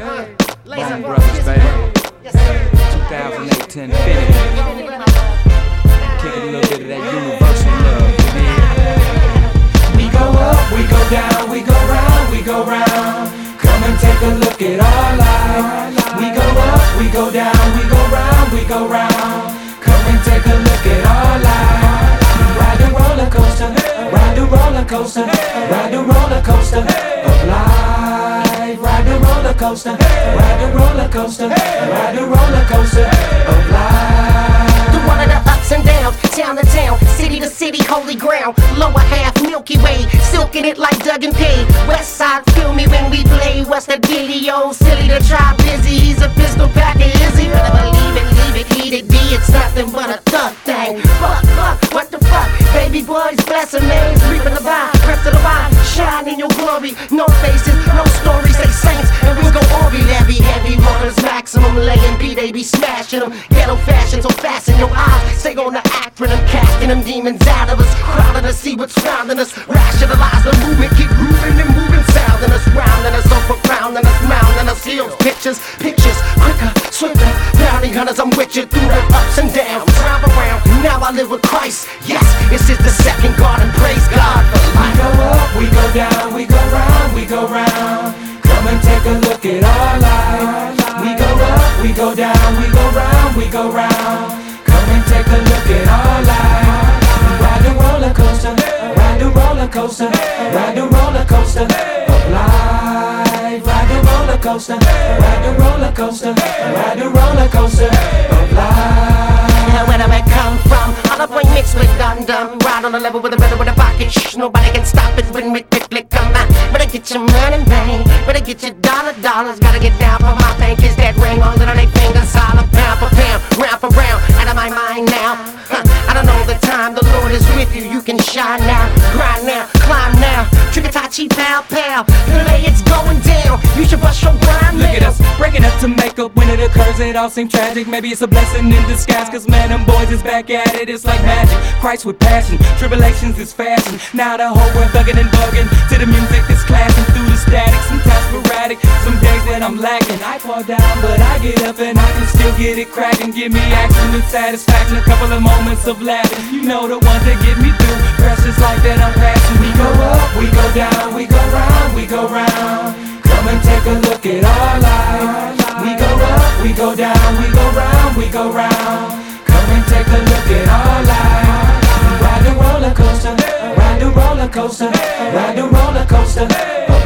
Bone Brothers, baby. 2008 Infinity. Kicking a little bit of that universal love, you dig? We go up, we go down, we go round, we go round. Come and take a look at our life. We go up, we go down, we go round, we go round. Come and take a look at our life. Ride the roller coaster, ride the roller coaster, ride the roller coaster of life. Ride the roller coaster, ride the roller coaster, ride the roller coaster of life. Through one of the ups and downs, town to town, city to city, holy ground. Lower half Milky Way, silking it like Doug and Pay. West side, feel me when we play. What's the dealio? Silly to try busy. He's a pistol packer, is he? Better believe it, leave it, heat it, D. It's nothing but a thug thing. Fuck, what the fuck? Baby boys, blessing names, reaping the vine, rest of the vine. Shine in your glory, no faces, no stories, they saints, and we go Ori. Heavy waters, maximum laying B, they be smashing them. Ghetto fashion, so fasten your eyes. Stay on the acronym, casting them demons out of us. Crowding to see what's surrounding us. Rationalize the movement, keep grooving and moving, sounding us, rounding us, so profounding us, mounding us. Heels, pictures, quicker, swifter. Bounty hunters, I'm with you through the ups and downs. Drive around, now I live with Christ. Yes, this is the second garden, praise God for life. We go up, we go down, we go round, we go round. Come and take a look at our life. We go up, we go down, we go round, we go round. Come and take a look at our life. Ride the roller coaster, ride the roller coaster, ride the roller coaster of life. Ride the roller coaster, ride the roller coaster, ride the roller coaster of life. Where do I come from? All the boy mixed with dum-dum. Ride on the level with a rhythm with a pocket. Shh, nobody can stop it when we quickly come out. Better get your money, man. Better get your dollars. Gotta get down for my pain. Kiss that ring on little they fingers. Solid pound for pound, round for round. Out of my mind now. I don't know the time. The Lord is with you. You can shine now, grind now, climb now. Trick-a-tie-chi, pow, pow. Delay, it's going down. You should bust your grind now. Look at us, breaking up to make up when it occurs. It all seems tragic. Maybe it's a blessing in disguise. Cause man, them boys is back at it. It's like magic. Christ with passion. Tribulations is fashion. Now the whole world thugging and bugging. To the music that's clashing through the static. Sometimes sporadic. Some days that I'm lacking. I fall down, but I get up and I can still get it cracking. Give me action and satisfaction. A couple of moments of laughing. You know the ones that get me through. Precious like that I'm passing. We go up, we go down, we go round, we go round. Come and take a look at our life. We go up, we go down, we go round, we go round. Come and take a look at our life. Ride the roller coaster, ride the roller coaster, ride the roller coaster of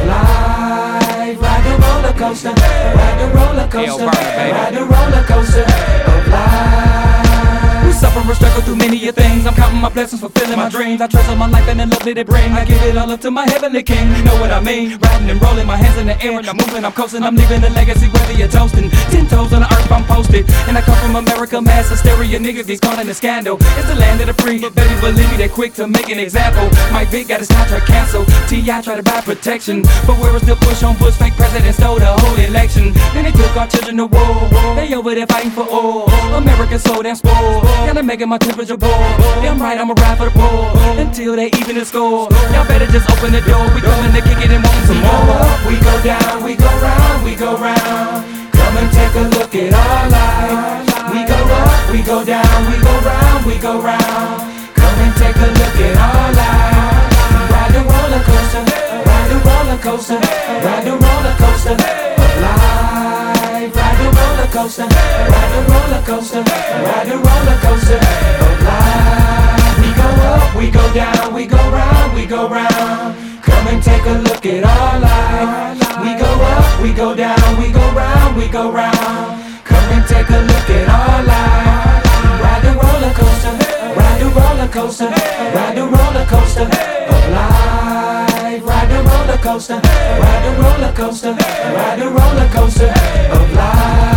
life. Ride the roller coaster, ride the roller coaster, ride the roller coaster of life. We suffer and struggle through many a things. I'm counting my blessings, fulfilling my dreams. I treasure my life and the love that it bring. I give it all up to my heavenly King. You know what I mean? Riding and rolling, my hands in the air and I'm moving, I'm coasting. I'm leaving a legacy whether you're toasting. 10 toes on the earth, I'm posted. And I come from America, mass hysteria. Niggas get caught in a scandal. It's the land of the free, but baby believe me, they're quick to make an example. Mike Vick got his contract canceled. T.I. tried to buy protection, but where was the push on Bush? Fake president stole the whole election. Then they took our children to war. They over there fighting for all. America so damn spoiled. Gotta make it my temperature boil. Damn right, I'ma ride for the ball until they even the score. Y'all better just open the door. We coming to kick it and want some more. We go up, we go down, we go round, we go round. Come and take a look at our life. We go up, we go down, we go round, we go round. Come and take a look at our life. Ride the roller coaster, ride the roller coaster, ride the roller coaster of life. Ride the roller coaster, ride the roller coaster, ride the roller coaster of life. We go up, we go down, we go round, we go round. Come and take a look at our life. We go up, we go down, we go round, we go round. Come and take a look at our life. Ride the roller coaster, ride the roller coaster, ride the roller coaster of life. Ride the roller coaster, ride the roller coaster, ride the roller coaster of life.